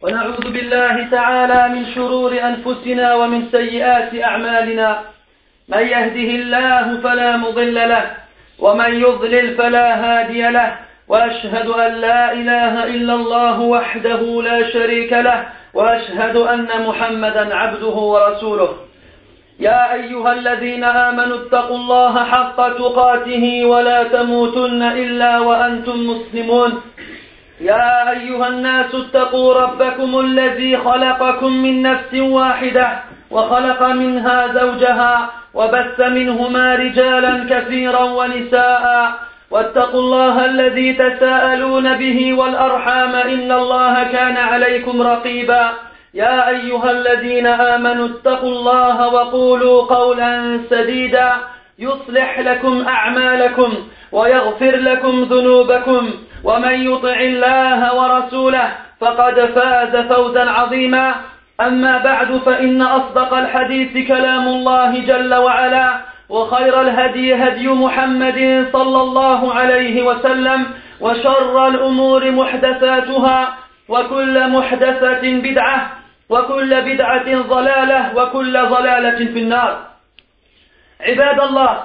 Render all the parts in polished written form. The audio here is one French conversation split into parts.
ونعوذ بالله تعالى من شرور أنفسنا ومن سيئات أعمالنا. من يهده الله فلا مضل له ومن يضلل فلا هادي له، وأشهد أن لا إله إلا الله وحده لا شريك له، وأشهد أن محمدا عبده ورسوله. يا أيها الذين آمنوا اتقوا الله حق تقاته ولا تموتن إلا وأنتم مسلمون. يا أيها الناس اتقوا ربكم الذي خلقكم من نفس واحدة وخلق منها زوجها وبث منهما رجالا كثيرا ونساء، واتقوا الله الذي تساءلون به والأرحام إن الله كان عليكم رقيبا. يا أيها الذين آمنوا اتقوا الله وقولوا قولا سديدا يصلح لكم أعمالكم ويغفر لكم ذنوبكم، ومن يطع الله ورسوله فقد فاز فوزا عظيما. أما بعد، فإن أصدق الحديث كلام الله جل وعلا، وخير الهدي هدي محمد صلى الله عليه وسلم، وشر الأمور محدثاتها، وكل محدثة بدعة، وكل بدعة ضلالة، وكل ضلالة في النار. عباد الله،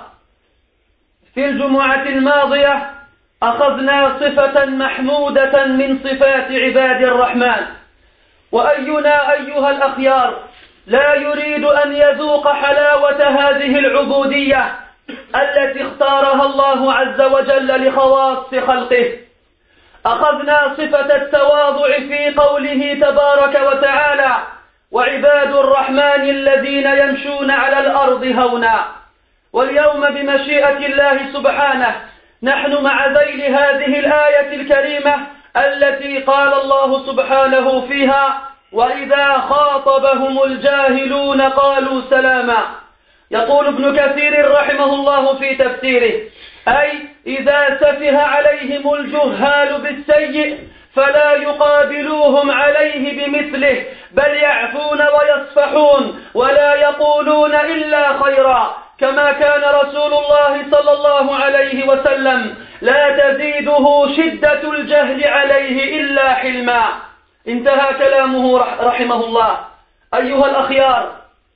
في الجمعة الماضية أخذنا صفة محمودة من صفات عباد الرحمن، وأينا أيها الأخيار لا يريد أن يذوق حلاوة هذه العبودية التي اختارها الله عز وجل لخواص خلقه؟ أخذنا صفة التواضع في قوله تبارك وتعالى: وعباد الرحمن الذين يمشون على الأرض هونا. واليوم بمشيئة الله سبحانه نحن مع ذيل هذه الآية الكريمة التي قال الله سبحانه فيها: وإذا خاطبهم الجاهلون قالوا سلاما. يقول ابن كثير رحمه الله في تفسيره: أي إذا سفه عليهم الجهال بالسيء فلا يقابلوهم عليه بمثله، بل يعفون ويصفحون ولا يقولون إلا خيرا، كما كان رسول الله صلى الله عليه وسلم لا تزيده شدة الجهل عليه إلا حلما. انتهى كلامه رحمه الله. أيها الأخيار،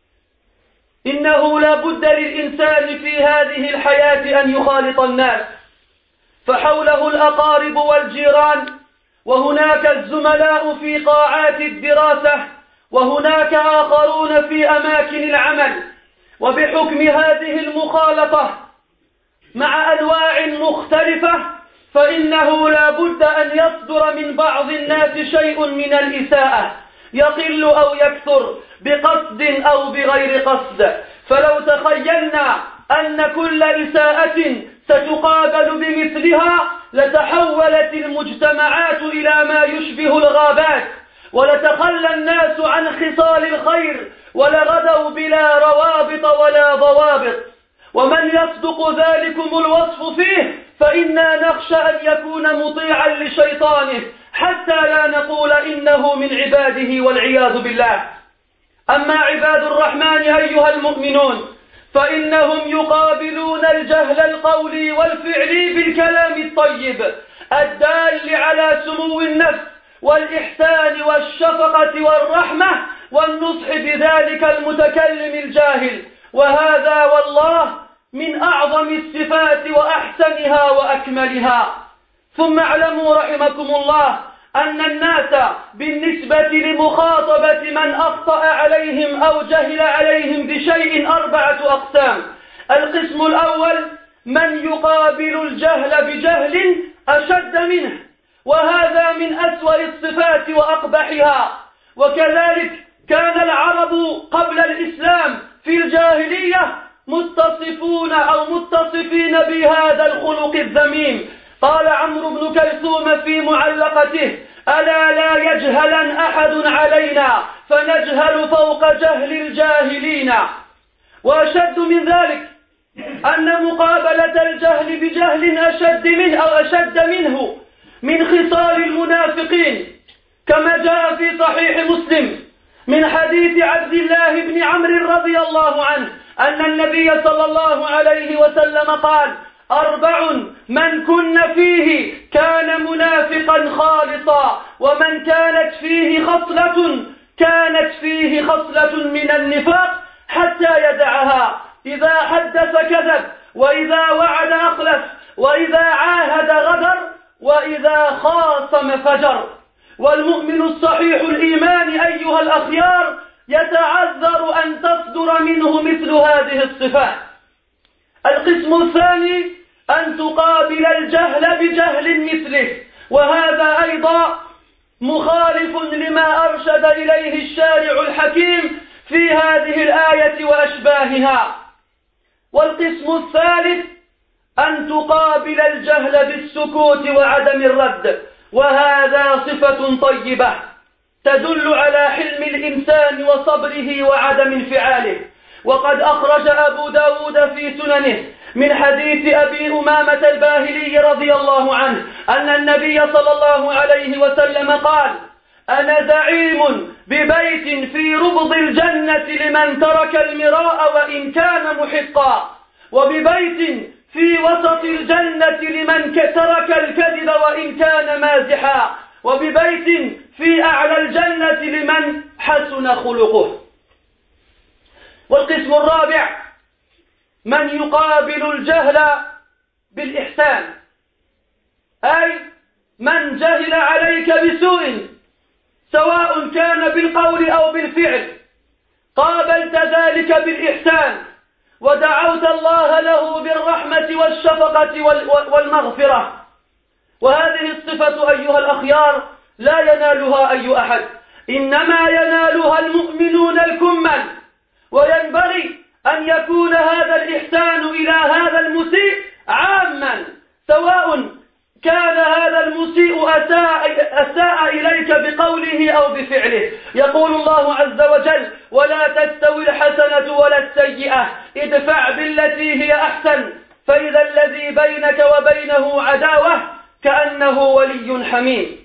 إنه لا بد للإنسان في هذه الحياة أن يخالط الناس، فحوله الأقارب والجيران، وهناك الزملاء في قاعات الدراسة، وهناك آخرون في أماكن العمل. وبحكم هذه المخالطة مع أنواع مختلفة فإنه لا بد أن يصدر من بعض الناس شيء من الإساءة، يقل أو يكثر، بقصد أو بغير قصد. فلو تخيلنا أن كل إساءة ستقابل بمثلها لتحولت المجتمعات إلى ما يشبه الغابات، ولتخلى الناس عن خصال الخير، ولغدوا بلا روابط ولا ضوابط. ومن يصدق ذلكم الوصف فيه فإنا نخشى أن يكون مطيعا لشيطانه، حتى لا نقول إنه من عباده والعياذ بالله. أما عباد الرحمن أيها المؤمنون فإنهم يقابلون الجهل القولي والفعلي بالكلام الطيب الدال على سمو النفس والإحسان والشفقة والرحمة والنصح بذلك المتكلم الجاهل، وهذا والله من أعظم الصفات وأحسنها وأكملها. ثم اعلموا رحمكم الله أن الناس بالنسبة لمخاطبة من أخطأ عليهم أو جهل عليهم بشيء 4 أقسام. القسم الأول من يقابل الجهل بجهل أشد منه، وهذا من أسوأ الصفات وأقبحها. وكذلك كان العرب قبل الإسلام في الجاهلية متصفين بهذا الخلق الذميم. قال عمرو بن كلثوم في معلقته: ألا لا يجهلن أحد علينا فنجهل فوق جهل الجاهلين. وأشد من ذلك أن مقابلة الجهل بجهل أشد منه من خصال المنافقين، كما جاء في صحيح مسلم من حديث عبد الله بن عمرو رضي الله عنه أن النبي صلى الله عليه وسلم قال: 4 من كن فيه كان منافقا خالصا، ومن كانت فيه خصلة من النفاق حتى يدعها. إذا حدث كذب، وإذا وعد أخلف، وإذا عاهد غدر، وإذا خاصم فجر. والمؤمن الصحيح الإيمان أيها الأخيار يتعذر أن تصدر منه مثل هذه الصفات. القسم الثاني أن تقابل الجهل بجهل مثله، وهذا أيضا مخالف لما أرشد إليه الشارع الحكيم في هذه الآية وأشباهها. والقسم الثالث أن تقابل الجهل بالسكوت وعدم الرد، وهذا صفة طيبة تدل على حلم الإنسان وصبره وعدم انفعاله. وقد أخرج أبو داود في سننه من حديث أبي أمامة الباهلي رضي الله عنه أن النبي صلى الله عليه وسلم قال: أنا زعيم ببيت في ربض الجنة لمن ترك المراء وإن كان محقا، وببيت في وسط الجنة لمن ترك الكذب وإن كان مازحا، وببيت في أعلى الجنة لمن حسن خلقه. والقسم الرابع من يقابل الجهل بالإحسان، أي من جهل عليك بسوء سواء كان بالقول أو بالفعل، قابلت ذلك بالإحسان ودعوت الله له بالرحمة والشفقة والمغفرة. وهذه الصفة أيها الأخيار لا ينالها أي أحد، إنما ينالها المؤمنون الكمل. وينبغي أن يكون هذا الإحسان إلى هذا المسيء عاما، سواء كان هذا المسيء أساء إليك بقوله أو بفعله. يقول الله عز وجل: ولا تستوي الحسنة ولا السيئة ادفع بالتي هي أحسن فإذا الذي بينك وبينه عداوة كأنه ولي حميم.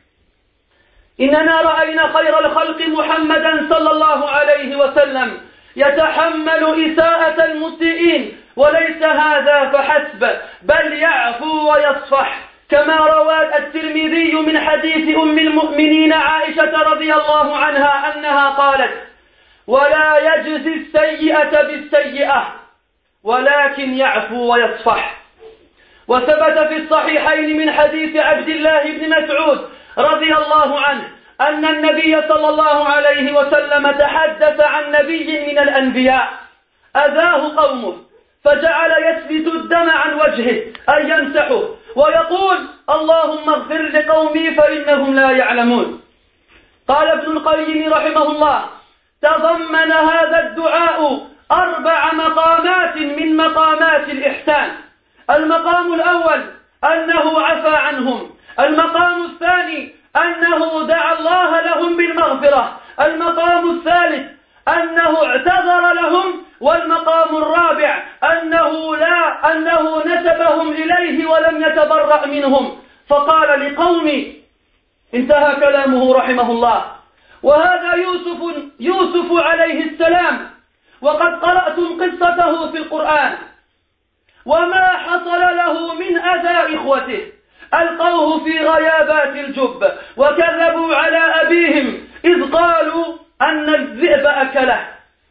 إننا رأينا خير الخلق محمدا صلى الله عليه وسلم يتحمل إساءة المسيئين، وليس هذا فحسب بل يعفو ويصفح، كما روى الترمذي من حديث أم المؤمنين عائشة رضي الله عنها أنها قالت: ولا يجزي السيئة بالسيئة ولكن يعفو ويصفح. وثبت في الصحيحين من حديث عبد الله بن مسعود رضي الله عنه أن النبي صلى الله عليه وسلم تحدث عن نبي من الأنبياء أذاه قومه فجعل يسبت الدم عن وجهه أي يمسحه ويقول: اللهم اغفر لقومي فإنهم لا يعلمون. قال ابن القيم رحمه الله: تضمن هذا الدعاء 4 مقامات من مقامات الإحسان. المقام الأول أنه عفى عنهم، المقام الثاني أنه دعا الله لهم بالمغفرة، المقام الثالث أنه اعتذر لهم، والمقام الرابع أنه نسبهم إليه ولم يتبرأ منهم فقال لقومي. انتهى كلامه رحمه الله. وهذا يوسف عليه السلام، وقد قرأتم قصته في القرآن، وما حصل له من أذى إخوته. ألقوه في غيابات الجب وكذبوا على أبيهم إذ قالوا أن الذئب أكله،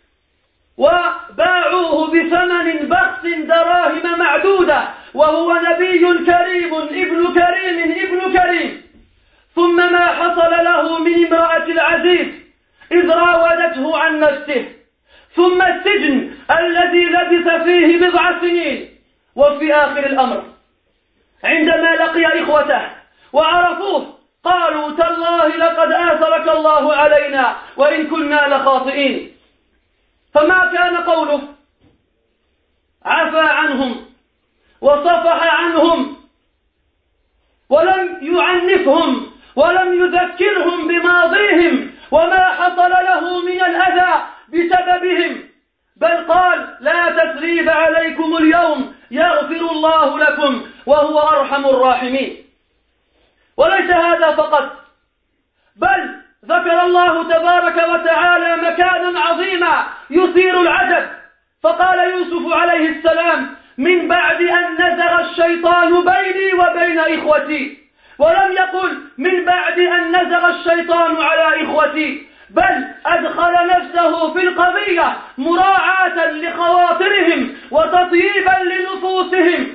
وباعوه بثمن بخس دراهم معدودة، وهو نبي كريم ابن كريم. ثم ما حصل له من امرأة العزيز إذ راودته عن نفسه، ثم السجن الذي لبث فيه 10 سنين. وفي آخر الأمر عندما لقي إخوته وعرفوه قالوا: تالله لقد آثرك الله علينا وإن كنا لخاطئين. فما كان قوله؟ عفى عنهم وصفح عنهم ولم يعنفهم ولم يذكرهم بماضيهم وما حصل له من الأذى بسببهم، بل قال: لا تثريب عليكم اليوم يغفر الله لكم وهو أرحم الراحمين. وليس هذا فقط، بل ذكر الله تبارك وتعالى مكانا عظيما يثير العجب، فقال يوسف عليه السلام: من بعد أن نزغ الشيطان بيني وبين إخوتي، ولم يقل من بعد أن نزغ الشيطان على إخوتي، بل أدخل نفسه في القضية مراعاة لخواطرهم وتطييبا لنفوسهم،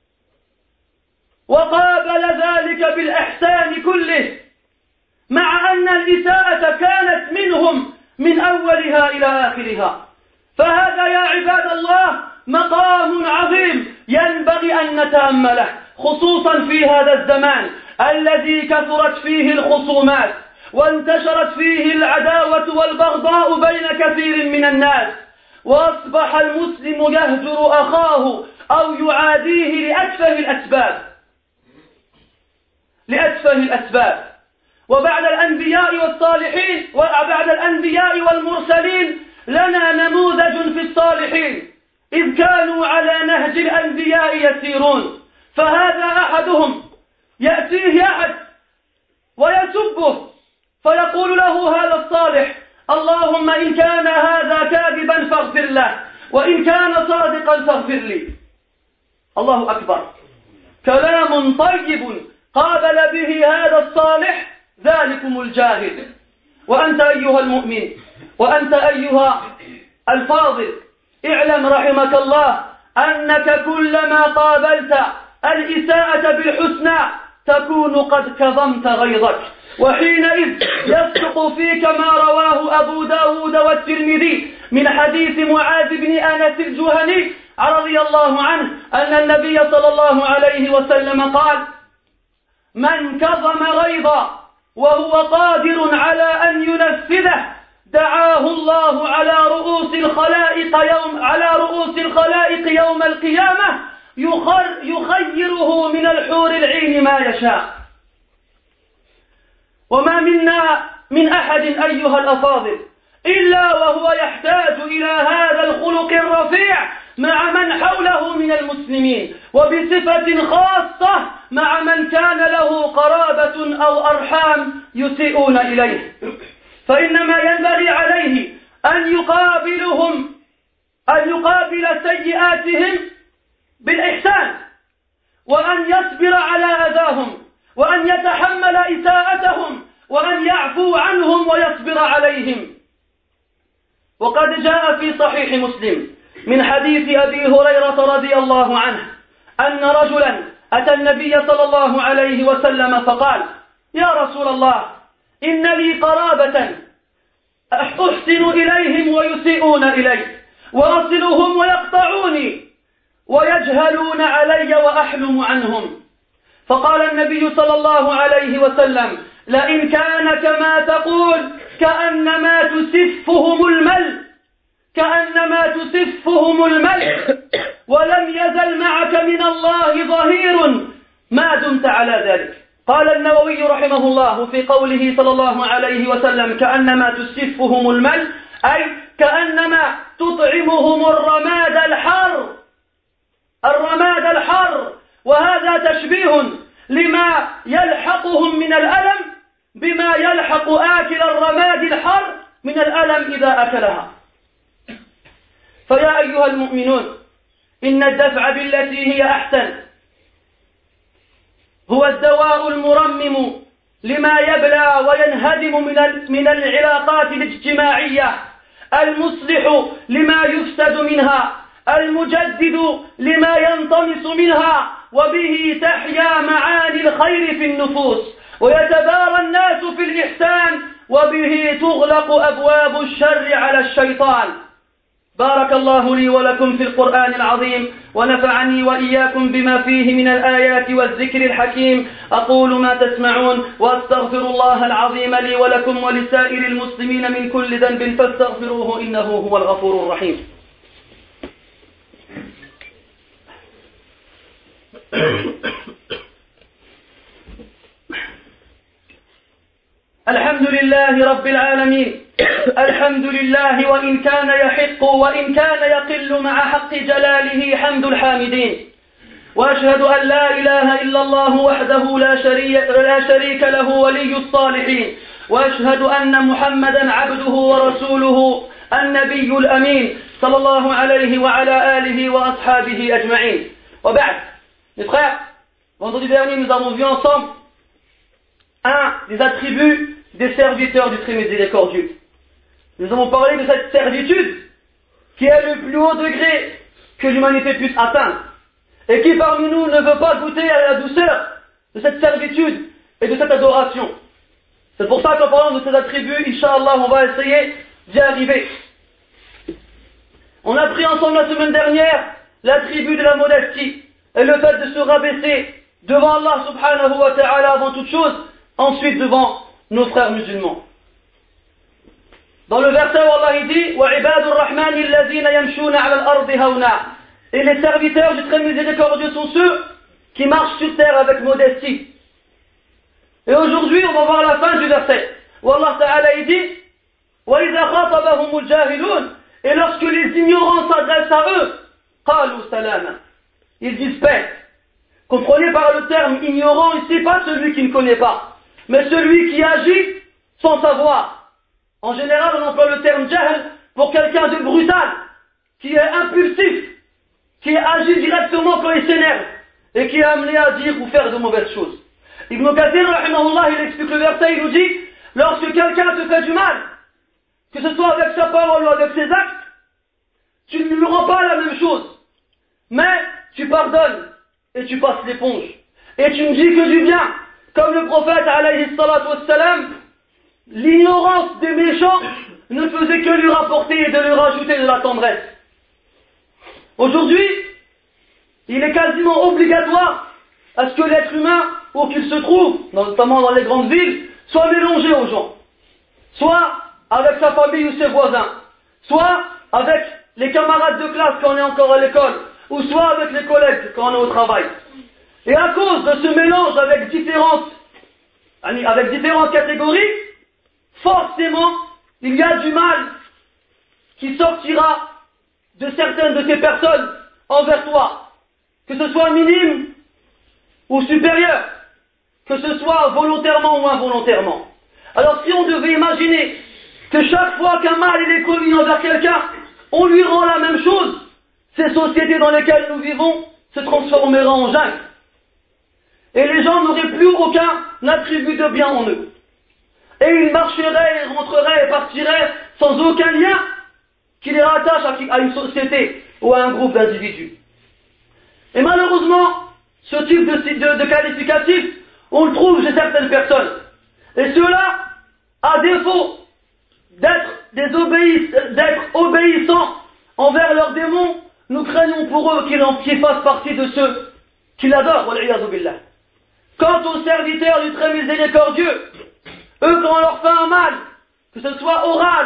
وقابل ذلك بالإحسان كله، مع أن الإساءة كانت منهم من أولها إلى آخرها. فهذا يا عباد الله مقام عظيم ينبغي أن نتأمله، خصوصا في هذا الزمان الذي كثرت فيه الخصومات وانتشرت فيه العداوة والبغضاء بين كثير من الناس، وأصبح المسلم يهجر أخاه أو يعاديه لأتفه الأسباب. وبعد الأنبياء والصالحين وبعد الأنبياء والمرسلين لنا نموذج في الصالحين، إذ كانوا على نهج الأنبياء يسيرون. فهذا أحدهم يأتيه أحد ويسبه فيقول له هذا الصالح: اللهم إن كان هذا كاذبا فاغفر له، وإن كان صادقا فاغفر لي. الله أكبر، كلام طيب قابل به هذا الصالح ذلكم الجاهل. وأنت أيها المؤمن، وأنت أيها الفاضل، اعلم رحمك الله أنك كلما قابلت الإساءة بالحسنى تكون قد كظمت غيظك، وحينئذ يصدق فيك ما رواه أبو داود والترمذي من حديث معاذ بن أنس الجهني رضي الله عنه أن النبي صلى الله عليه وسلم قال: من كظم غيظا وهو قادر على أن ينفذه دعاه الله على رؤوس الخلائق يوم القيامة يخيره من الحور العين ما يشاء. وما منا من أحد أيها الأفاضل إلا وهو يحتاج إلى هذا الخلق الرفيع مع من حوله من المسلمين، وبصفة خاصة مع من كان له قرابة أو أرحام يسيئون إليه. فإنما ينبغي عليه أن يقابل سيئاتهم بالإحسان، وأن يصبر على أذاهم، وأن يتحمل إساءتهم، وأن يعفو عنهم ويصبر عليهم. وقد جاء في صحيح مسلم من حديث أبي هريرة رضي الله عنه أن رجلا أتى النبي صلى الله عليه وسلم فقال: يا رسول الله، إن لي قرابة أحسن إليهم ويسيئون إلي، وأصلهم ويقطعوني، ويجهلون علي وأحلم عنهم. فقال النبي صلى الله عليه وسلم: لئن كان كما تقول كأنما تسفهم الملح ولم يزل معك من الله ظهير ما دمت على ذلك. قال النووي رحمه الله في قوله صلى الله عليه وسلم كأنما تسفهم الملح، أي كأنما تطعمهم الرماد الحر، وهذا تشبيه لما يلحقهم من الألم بما يلحق آكل الرماد الحر من الألم إذا أكلها. فيا أيها المؤمنون، إن الدفع بالتي هي أحسن هو الدواء المرمم لما يبلى وينهدم من العلاقات الاجتماعية، المصلح لما يفسد منها، المجدد لما ينطمس منها، وبه تحيا معاني الخير في النفوس ويتبارى الناس في الإحسان، وبه تغلق أبواب الشر على الشيطان. بارك الله لي ولكم في القرآن العظيم، ونفعني وإياكم بما فيه من الآيات والذكر الحكيم. أقول ما تسمعون، وأستغفر الله العظيم لي ولكم ولسائر المسلمين من كل ذنب فاستغفروه إنه هو الغفور الرحيم. الحمد لله رب العالمين، الحمد لله وإن كان يحق وإن كان يقل مع حق جلاله حمد الحامدين. وأشهد أن لا إله إلا الله وحده لا شريك له ولي الصالحين، وأشهد أن محمدا عبده ورسوله النبي الأمين صلى الله عليه وعلى آله وأصحابه أجمعين. وبعد, mes frères, vendredi dernier nous avons vu ensemble un des attributs des serviteurs du très miséricordieux. Nous avons parlé de cette servitude qui est le plus haut degré que l'humanité puisse atteindre et qui parmi nous ne veut pas goûter à la douceur de cette servitude et de cette adoration. C'est pour ça qu'en parlant de ces attributs, Inch'Allah, on va essayer d'y arriver. On a pris ensemble la semaine dernière l'attribut de la modestie et le fait de se rabaisser devant Allah subhanahu wa ta'ala avant toute chose, ensuite devant nos frères musulmans. Dans le verset où Allah dit وَعِبَادُ الرَّحْمَنِ الَّذِينَ يَمْشُونَ عَلَى الْأَرْضِ هَوْنًا. Et les serviteurs du très miséricordieux sont ceux qui marchent sur terre avec modestie. Et aujourd'hui, on va voir la fin du verset où Allah Ta'ala dit وَإِذَا خَاطَبَهُمُ الْجَاهِلُونَ. Et lorsque les ignorants s'adressent à eux, قَالُوا سَلَامًا. Ils disent paix. Comprenez par le terme ignorant ici pas celui qui ne connaît pas, mais celui qui agit sans savoir. En général, on emploie le terme jahl pour quelqu'un de brutal, qui est impulsif, qui agit directement quand il s'énerve, et qui est amené à dire ou faire de mauvaises choses. Ibn Kathir, rahimahullah, il explique le verset, il nous dit, lorsque quelqu'un te fait du mal, que ce soit avec sa parole ou avec ses actes, tu ne lui rends pas la même chose, mais tu pardonnes, et tu passes l'éponge, et tu ne dis que du bien, comme le prophète, alayhi salatu wassalam, l'ignorance des méchants ne faisait que lui rapporter et de lui rajouter de la tendresse. Aujourd'hui, il est quasiment obligatoire à ce que l'être humain, où qu'il se trouve, notamment dans les grandes villes, soit mélangé aux gens. Soit avec sa famille ou ses voisins, soit avec les camarades de classe quand on est encore à l'école, ou soit avec les collègues quand on est au travail. Et à cause de ce mélange avec différentes catégories, forcément, il y a du mal qui sortira de certaines de ces personnes envers toi, que ce soit minime ou supérieur, que ce soit volontairement ou involontairement. Alors si on devait imaginer que chaque fois qu'un mal il est commis envers quelqu'un, on lui rend la même chose, ces sociétés dans lesquelles nous vivons se transformeront en jungle. Et les gens n'auraient plus aucun attribut de bien en eux. Et ils marcheraient, ils rentreraient et partiraient sans aucun lien qui les rattache à une société ou à un groupe d'individus. Et malheureusement, ce type de qualificatif, on le trouve chez certaines personnes. Et ceux-là, à défaut d'être obéissants envers leurs démons, nous craignons pour eux qu'ils fassent partie de ceux qui l'adorent. Wal'iyadu billah. Quant aux serviteurs du très miséricordieux, eux, quand on leur fait un mal, que ce soit oral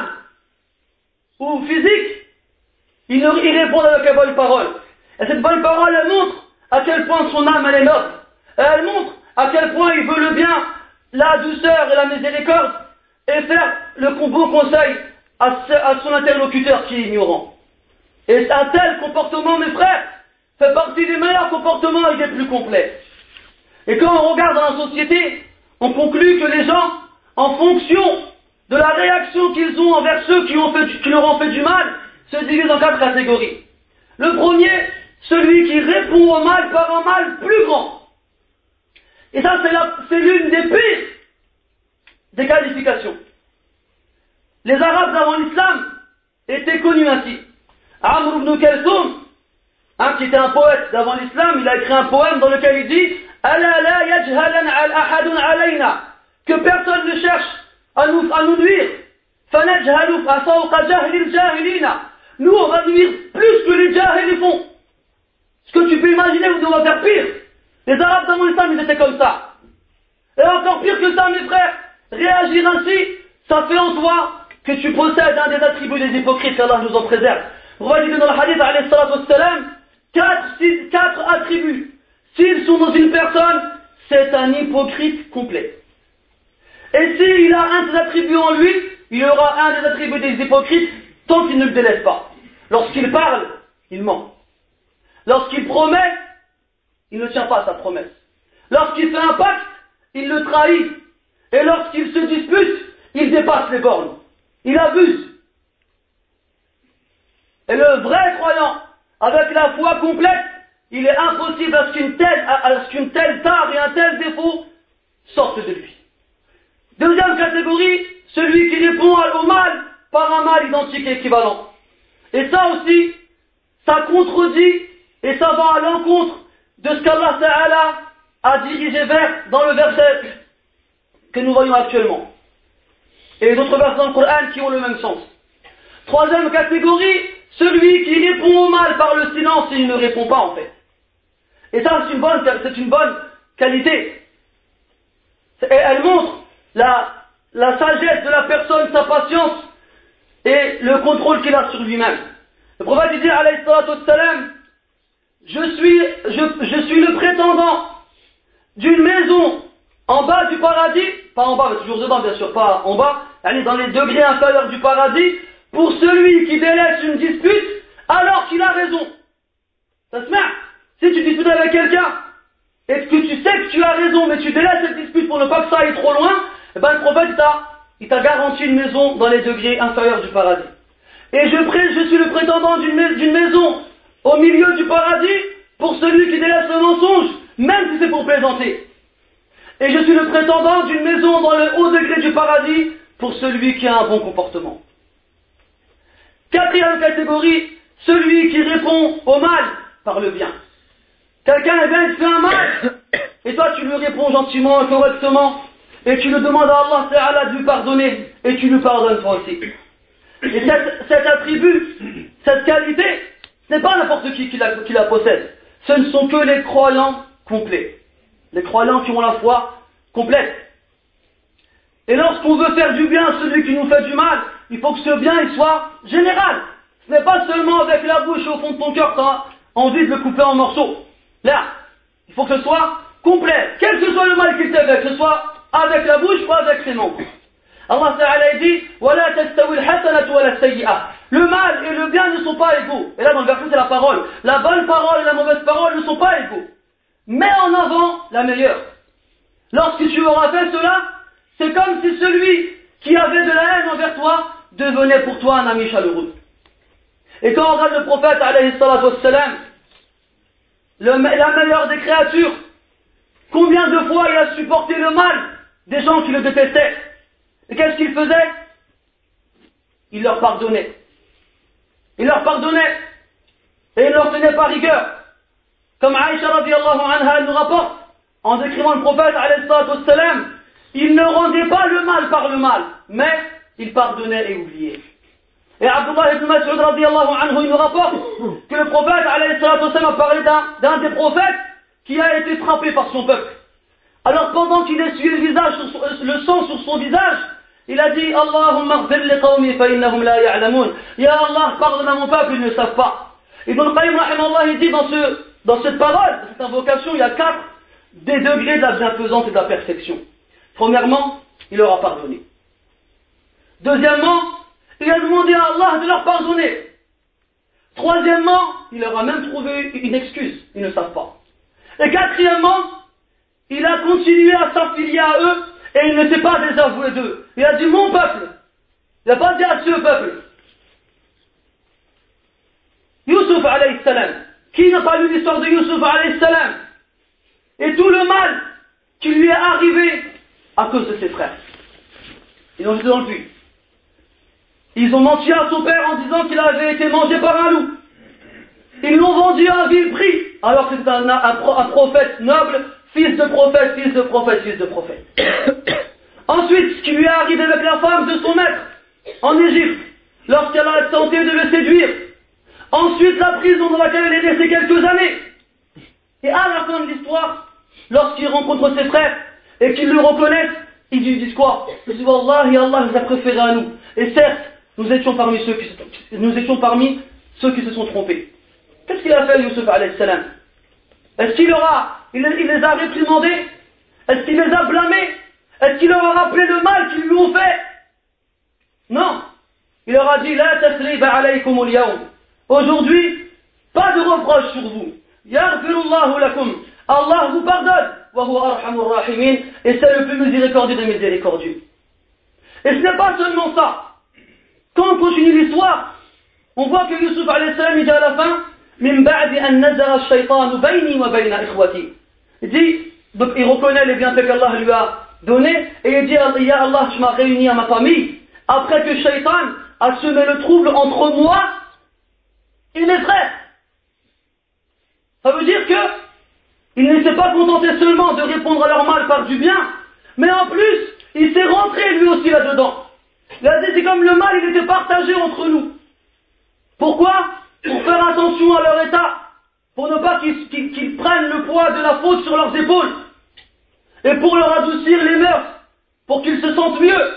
ou physique, ils répondent avec une bonne parole. Et cette bonne parole, elle montre à quel point son âme, elle est noble. Et elle montre à quel point il veut le bien, la douceur et la miséricorde, et faire le beau conseil à son interlocuteur qui est ignorant. Et un tel comportement, mes frères, fait partie des meilleurs comportements et des plus complets. Et quand on regarde dans la société, on conclut que les gens, en fonction de la réaction qu'ils ont envers ceux qui leur ont fait du mal, se divisent en 4 catégories. Le premier, celui qui répond au mal par un mal plus grand. Et ça, c'est l'une des pires des qualifications. Les Arabes avant l'islam étaient connus ainsi. Amr ibn Kalsoum, qui était un poète d'avant l'islam, il a écrit un poème dans lequel il dit Ala la yajhalan ahadun alayna, que personne ne cherche à nous nuire. Fanajhalu fawqa jahlil jahilina. Nous, on va nuire plus que les jahils font. Ce que tu peux imaginer, vous devez faire pire. Les Arabes d'avant l'islam, ils étaient comme ça. Et encore pire que ça, mes frères, réagir ainsi, ça fait en toi que tu possèdes un des attributs des hypocrites, qu'Allah nous en préserve. On va dire dans le hadith, alayhi salatu wassalam, 4 attributs. S'ils sont dans une personne, c'est un hypocrite complet. Et s'il a un de ces attributs en lui, il aura un des attributs des hypocrites tant qu'il ne le délaisse pas. Lorsqu'il parle, il ment. Lorsqu'il promet, il ne tient pas sa promesse. Lorsqu'il fait un pacte, il le trahit. Et lorsqu'il se dispute, il dépasse les bornes. Il abuse. Et le vrai croyant, avec la foi complète, il est impossible à ce qu'une telle tare et un tel défaut sortent de lui. Deuxième catégorie, celui qui répond au mal par un mal identique et équivalent. Et ça aussi, ça contredit et ça va à l'encontre de ce qu'Allah Ta'ala a dirigé vers dans le verset que nous voyons actuellement. Et d'autres versets dans le Coran qui ont le même sens. Troisième catégorie, celui qui répond au mal par le silence et il ne répond pas en fait. Et ça c'est une bonne qualité. Et elle montre la sagesse de la personne, sa patience et le contrôle qu'il a sur lui-même. Le prophète dit alayhi salatu wassalam, je suis le prétendant d'une maison en bas du paradis, pas en bas mais toujours dedans bien sûr, pas en bas, dans les degrés inférieurs du paradis, pour celui qui délaisse une dispute alors qu'il a raison. Ça se met. Si tu disputes avec quelqu'un et que tu sais que tu as raison mais tu délaisses cette dispute pour ne pas que ça aille trop loin, eh ben le prophète il t'a garanti une maison dans les degrés inférieurs du paradis. Et je suis le prétendant d'une maison au milieu du paradis pour celui qui délaisse le mensonge, même si c'est pour plaisanter. Et je suis le prétendant d'une maison dans le haut degré du paradis pour celui qui a un bon comportement. Quatrième catégorie, celui qui répond au mal par le bien. Quelqu'un il fait un mal, et toi tu lui réponds gentiment, correctement, et tu le demandes à Allah Ta'ala de lui pardonner, et tu lui pardonnes toi aussi. Et cet attribut, cette qualité, ce n'est pas n'importe qui la possède. Ce ne sont que les croyants complets. Les croyants qui ont la foi complète. Et lorsqu'on veut faire du bien à celui qui nous fait du mal, il faut que ce bien il soit général. Ce n'est pas seulement avec la bouche au fond de ton cœur, tu as envie de le couper en morceaux. Là, il faut que ce soit complet. Quel que soit le mal qu'il t'ait fait, que ce soit avec la bouche ou avec les membres. Allah Ta'ala dit وَلَا تَسْتَوِي الْحَسَنَةُ وَلَا السَّيِّئَةُ. Le mal et le bien ne sont pas égaux. Et là dans le verset c'est la parole. La bonne parole et la mauvaise parole ne sont pas égaux. Mets en avant la meilleure. Lorsque tu auras fait cela, c'est comme si celui qui avait de la haine envers toi devenait pour toi un ami chaleureux. Et quand on regarde le prophète alayhi salatu wassalam, la meilleure des créatures, combien de fois il a supporté le mal des gens qui le détestaient. Et qu'est-ce qu'il faisait? Il leur pardonnait. Il leur pardonnait. Et il ne leur tenait pas rigueur. Comme Aïcha radiallahu anha nous rapporte, en décrivant le prophète alayhi salatu wassalam, il ne rendait pas le mal par le mal, mais il pardonnait et oubliait. Et Abdullah ibn Mas'ud radiallahu anhu il nous rapporte que le prophète alayhi salatu wassalam a parlé d'un des prophètes qui a été frappé par son peuple. Alors pendant qu'il essuyait le sang sur son visage, il a dit Allahumma ighfir li qawmi fa innahum la ya'lamun. Ya Allah, pardonne à mon peuple, ils ne savent pas. Ibn al-Qayyim rahimahullah il dit dans cette parole, cette invocation, il y a 4 des degrés de la bienfaisance et de la perfection. Premièrement, il leur a pardonné. Deuxièmement, il a demandé à Allah de leur pardonner. Troisièmement, il leur a même trouvé une excuse, ils ne savent pas. Et quatrièmement, il a continué à s'affilier à eux et il ne s'est pas désavoué d'eux. Il a dit mon peuple. Il n'a pas dit à ce peuple. Youssouf alayhi salam. Qui n'a pas lu l'histoire de Youssouf alayhi salam? Et tout le mal qui lui est arrivé à cause de ses frères. Ils ont jeté dans le puits. Ils ont menti à son père en disant qu'il avait été mangé par un loup. Ils l'ont vendu à un vil prix, alors que c'était un prophète noble, fils de prophète, fils de prophète, fils de prophète. Ensuite, ce qui lui est arrivé avec la femme de son maître, en Égypte, lorsqu'elle a tenté de le séduire. Ensuite, la prison dans laquelle elle est restée quelques années. Et à la fin de l'histoire, lorsqu'il rencontre ses frères et qu'ils le reconnaissent, ils lui disent quoi? Ils disent Wallahi, Allah nous a préférés à nous. Et certes, nous étions parmi ceux qui se sont trompés. Qu'est-ce qu'il a fait, Youssouf alayhi salam? Est-ce qu'il les a réprimandés? Est-ce qu'il les a blâmés? Est-ce qu'il leur a rappelé le mal qu'ils lui ont fait? Non. Il leur a dit La tasriba alaykum al-yawm. Aujourd'hui, pas de reproche sur vous. Yaghfirullahu lakum. Allah vous pardonne. Wa huwa arhamur rahimin. Et c'est le plus miséricordieux des miséricordieux. Et ce n'est pas seulement ça. Quand on continue l'histoire, On voit que Yusuf alayhi salam, il dit à la fin, min ba'di an nazara ash-shaytanu bayni wa bayna ikhwati. Il dit, donc il reconnaît les bienfaits qu'Allah lui a donnés, et il dit, ya Allah, tu m'as réuni à ma famille, après que Shaytan a semé le trouble entre moi et mes frères. Ça veut dire que il ne s'est pas contenté seulement de répondre à leur mal par du bien, mais en plus, il s'est rentré lui aussi là-dedans. Il a dit, c'est comme le mal, il était partagé entre nous. Pourquoi? Pour faire attention à leur état, pour ne pas qu'ils prennent le poids de la faute sur leurs épaules, et pour leur adoucir les mœurs, pour qu'ils se sentent mieux.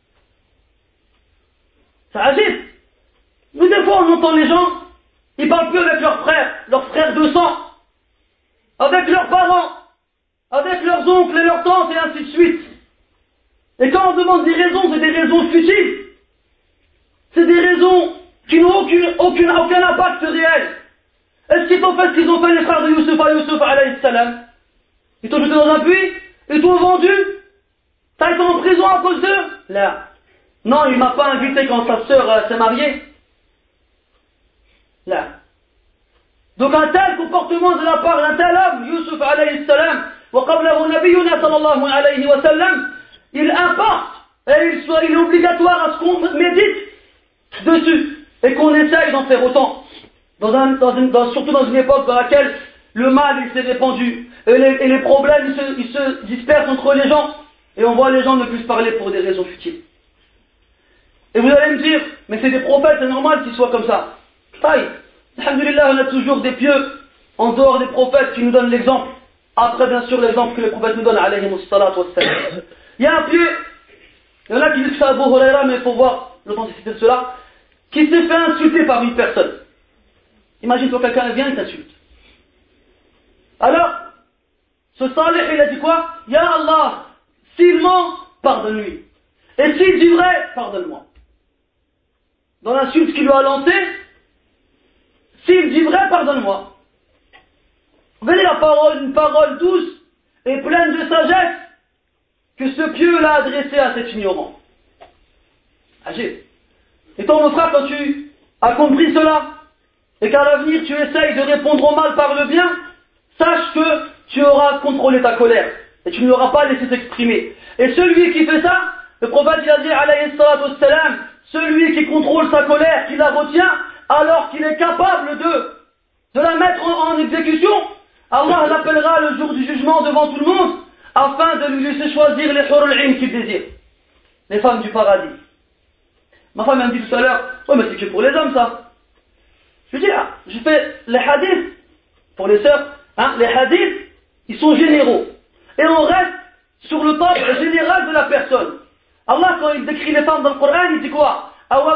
Ça agite. Nous, des fois, on entend les gens, ils parlent plus avec leurs frères de sang, avec leurs parents, avec leurs oncles et leurs tantes, et ainsi de suite. Et quand on demande des raisons, c'est des raisons futiles. C'est des raisons qui n'ont aucun impact réel. Est-ce qu'ils ont fait ce qu'ils ont fait les frères de Yusuf alayhi salam? Ils t'ont jeté dans un puits? Ils t'ont vendu? T'as été en prison à cause d'eux? Là. Non, il m'a pas invité quand sa sœur s'est mariée. Là. Donc un tel comportement de la part d'un tel homme, Yusuf alayhi salam, wa qablahu nabiyyuna sallallahu alayhi wa sallam, il importe, et il est obligatoire à ce qu'on médite dessus, et qu'on essaye d'en faire autant. Surtout dans une époque dans laquelle le mal il s'est répandu, et les problèmes ils se dispersent entre les gens, et on voit les gens ne plus se parler pour des raisons futiles. Et vous allez me dire, mais c'est des prophètes, c'est normal qu'ils soient comme ça. Taï, alhamdulillah, on a toujours des pieux, en dehors des prophètes qui nous donnent l'exemple. Après, bien sûr, l'exemple que les prophètes nous donnent, alayhimus salatu wassalam. Il y a un pieux, il y en a qui disent que c'est Abu Huraira, mais il faut voir l'authenticité de cela, qui s'est fait insulter par une personne. Imagine-toi, quelqu'un vient et t'insulte. Alors, ce salih, il a dit quoi? Ya Allah, s'il ment, pardonne-lui. Et s'il dit vrai, pardonne-moi. Dans l'insulte qu'il lui a lancée, s'il dit vrai, pardonne-moi. Vous voyez la parole, une parole douce et pleine de sagesse que ce pieux l'a adressée à cet ignorant. Âgé. Et toi, mon frère, quand tu as compris cela, et qu'à l'avenir tu essayes de répondre au mal par le bien, sache que tu auras contrôlé ta colère, et tu ne l'auras pas laissé s'exprimer. Et celui qui fait ça, le prophète il a dit, alayhi salatu wassalam, celui qui contrôle sa colère, qui la retient, alors qu'il est capable de la mettre en exécution, Allah l'appellera le jour du jugement devant tout le monde, afin de lui laisser choisir les hurul 'ain qu'il désire, les femmes du paradis. Ma femme m'a dit tout à l'heure, ouais mais c'est que pour les hommes ça. Je veux dire, je fais les hadiths, pour les sœurs, hein, les hadiths, ils sont généraux. Et on reste sur le temps général de la personne. Allah, quand il décrit les femmes dans le Coran, il dit quoi?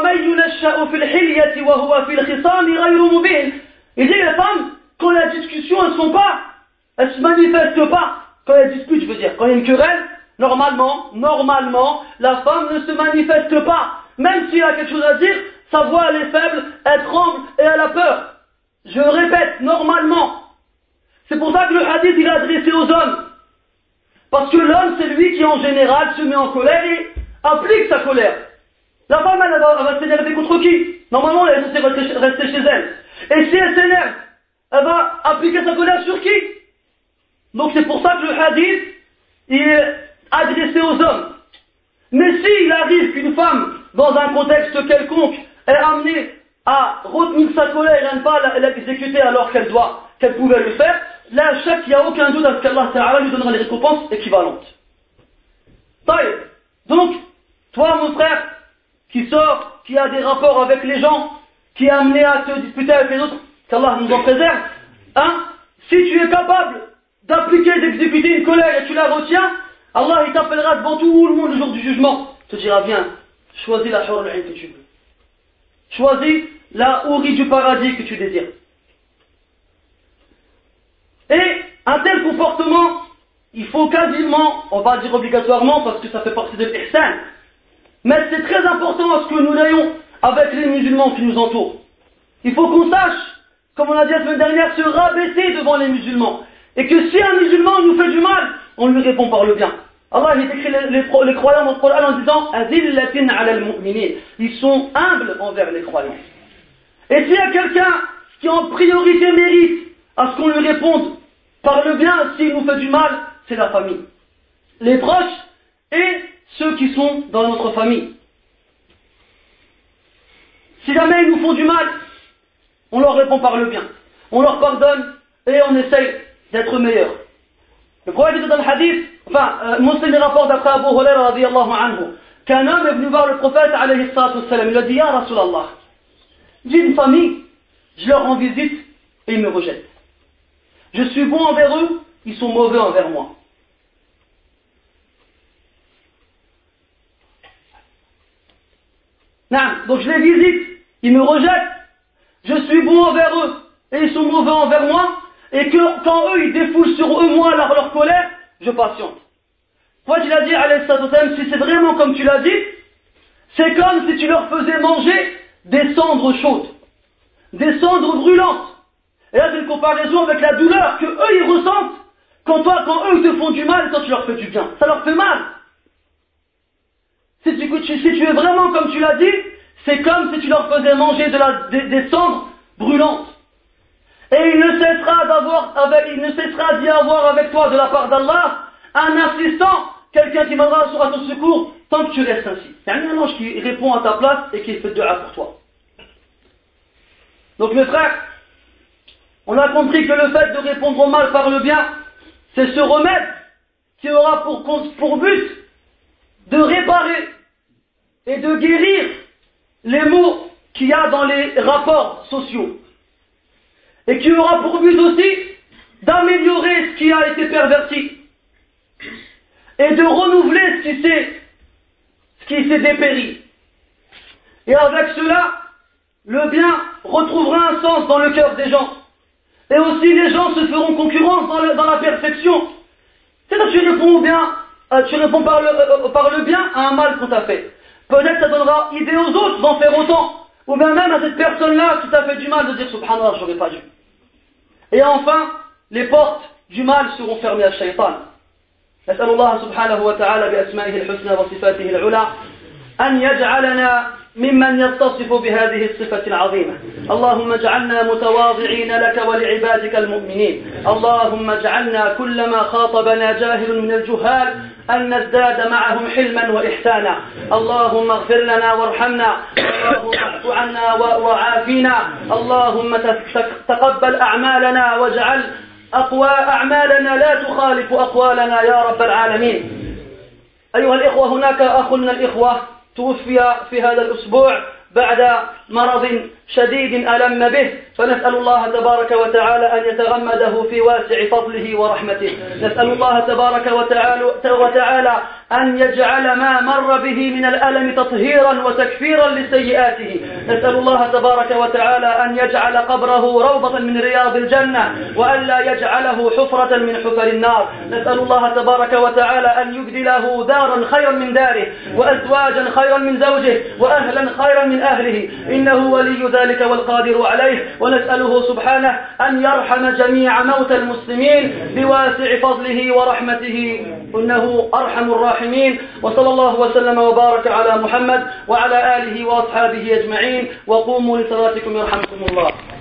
Il dit les femmes, quand la discussion, elles se manifestent pas. Quand elles discutent, je veux dire, quand il y a une querelle, normalement, la femme ne se manifeste pas. Même s'il a quelque chose à dire, sa voix elle est faible, elle tremble et elle a peur. Je répète, normalement. C'est pour ça que le hadith il est adressé aux hommes. Parce que l'homme c'est lui qui en général se met en colère et applique sa colère. La femme elle va s'énerver contre qui? Normalement elle est censée rester chez elle. Et si elle s'énerve, elle va appliquer sa colère sur qui? Donc c'est pour ça que le hadith il est adressé aux hommes. Mais s'il arrive qu'une femme, dans un contexte quelconque, est amenée à retenir sa colère et ne pas l'exécuter alors qu'elle pouvait le faire, là, il n'y a aucun doute à ce qu'Allah Ta'ala lui donnera les récompenses équivalentes. Donc, toi mon frère, qui sort, qui a des rapports avec les gens, qui est amené à te disputer avec les autres, qu'Allah nous en préserve, hein, si tu es capable d'appliquer, d'exécuter une colère et tu la retiens, Allah il t'appellera devant tout le monde le jour du jugement, te dira viens, choisis la hurul 'ain que tu veux. Choisis la hourie du paradis que tu désires. Et un tel comportement, il faut quasiment, on va dire obligatoirement parce que ça fait partie de l'ihsan, mais c'est très important à ce que nous l'ayons avec les musulmans qui nous entourent. Il faut qu'on sache, comme on a dit la semaine dernière, se rabaisser devant les musulmans. Et que si un musulman nous fait du mal, on lui répond par le bien. Allah il décrit les croyants dans le Coran en disant Azillatin ala al-mu'minin. Ils sont humbles envers les croyants. Et s'il y a quelqu'un qui en priorité mérite à ce qu'on lui réponde par le bien, s'il nous fait du mal, c'est la famille. Les proches et ceux qui sont dans notre famille. Si jamais ils nous font du mal, on leur répond par le bien. On leur pardonne et on essaye d'être meilleur. Le prophète dit dans le hadith, Muslim rapporte d'après Abu Huraira radiyallahu anhu, qu'un homme est venu voir le prophète alayhi salatu wassalam, il a dit, Ya Rasulallah, j'ai une famille, je leur rends visite et ils me rejettent. Je suis bon envers eux, ils sont mauvais envers moi. Donc je les visite, ils me rejettent, je suis bon envers eux et ils sont mauvais envers moi, et que quand eux ils défoulent sur eux moi leur colère, je patiente. Toi tu l'as dit, alayhi salatu wassalam, si c'est vraiment comme tu l'as dit, c'est comme si tu leur faisais manger des cendres chaudes, des cendres brûlantes. Et là c'est une comparaison avec la douleur que eux ils ressentent quand eux ils te font du mal et toi tu leur fais du bien. Ça leur fait mal. Si tu es vraiment comme tu l'as dit, c'est comme si tu leur faisais manger des cendres brûlantes. Et il ne cessera d'y avoir avec toi de la part d'Allah un assistant, quelqu'un qui viendra à ton secours tant que tu restes ainsi. Il y a un ange qui répond à ta place et qui fait dua pour toi. Donc mes frères, on a compris que le fait de répondre au mal par le bien, c'est ce remède qui aura pour but de réparer et de guérir les maux qu'il y a dans les rapports sociaux. Et qui aura pour but aussi d'améliorer ce qui a été perverti et de renouveler ce qui s'est dépéri. Et avec cela, le bien retrouvera un sens dans le cœur des gens. Et aussi les gens se feront concurrence dans la perfection. C'est-à-dire que tu réponds par le bien à un mal qu'on t'a fait. Peut-être ça donnera idée aux autres d'en faire autant. Ou bien même à cette personne-là qui t'a fait du mal de dire subhanallah, j'aurais pas dû. Et enfin, les portes du mal seront fermées à Shaitan. نسأل الله سبحانه وتعالى بأسمائه الحسنى وصفاته العلى أن يجعلنا ممن يتصف بهذه الصفة العظيمة. اللهم اجعلنا متواضعين لك ولعبادك المؤمنين. اللهم اجعلنا كلما خاطبنا جاهل من الجهال أن نزداد معهم حلما وإحسانا. اللهم اغفر لنا وارحمنا. اللهم اعف عنا وعافنا. اللهم تقبل أعمالنا واجعل أعمالنا لا تخالف أقوالنا يا رب العالمين. أيها الإخوة، هناك أخ من الإخوة توفي في هذا الأسبوع بعد مرض شديد ألم به، فنسأل الله تبارك وتعالى أن يتغمده في واسع فضله ورحمته. نسأل الله تبارك وتعالى أن يجعل ما مر به من الألم تطهيرا وتكفيرا لسيئاته. نسأل الله تبارك وتعالى أن يجعل قبره روضة من رياض الجنة وأن لا يجعله حفرة من حفر النار. نسأل الله تبارك وتعالى أن يبدله دارا خيرا من داره وأزواجا خيرا من زوجه وأهلا خيرا من أهله، إنه ولي ذلك والقادر عليه. ونسأله سبحانه أن يرحم جميع موتى المسلمين بواسع فضله ورحمته، إنه أرحم الراحمين. وصلى الله وسلم وبارك على محمد وعلى آله وأصحابه أجمعين. وقوموا لصلاتكم يرحمكم الله.